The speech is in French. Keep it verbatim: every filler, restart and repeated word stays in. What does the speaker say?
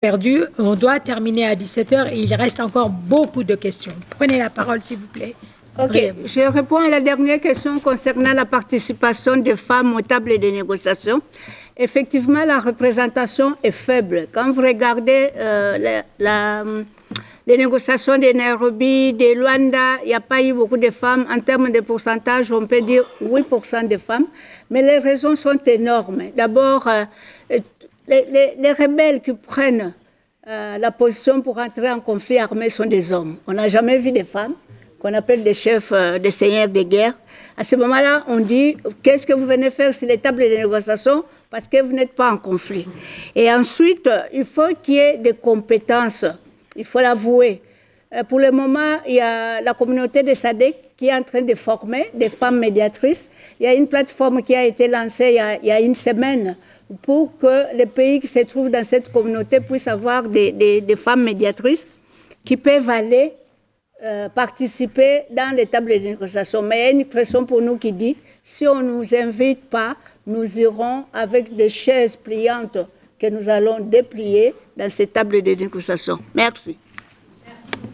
perdu. On doit terminer à dix-sept heures et il reste encore beaucoup de questions. Prenez la parole, s'il vous plaît. Ok, je réponds à la dernière question concernant la participation des femmes aux tables de négociation. Effectivement, la représentation est faible. Quand vous regardez euh, la, la, les négociations de Nairobi, de Luanda, il n'y a pas eu beaucoup de femmes. En termes de pourcentage, on peut dire huit pour cent de femmes. Mais les raisons sont énormes. D'abord, euh, les, les, les rebelles qui prennent euh, la position pour entrer en conflit armé sont des hommes. On n'a jamais vu des femmes qu'on appelle des chefs, euh, des seigneurs de guerre. À ce moment-là, on dit, qu'est-ce que vous venez faire sur les tables de négociation parce que vous n'êtes pas en conflit. Et ensuite, il faut qu'il y ait des compétences, il faut l'avouer. Euh, pour le moment, il y a la communauté de S A D C qui est en train de former des femmes médiatrices. Il y a une plateforme qui a été lancée il y a, il y a une semaine pour que les pays qui se trouvent dans cette communauté puissent avoir des, des, des femmes médiatrices qui peuvent aller Euh, participer dans les tables de négociation. Mais il y a une pression pour nous qui dit, si on ne nous invite pas, nous irons avec des chaises pliantes que nous allons déplier dans ces tables de négociation. Merci.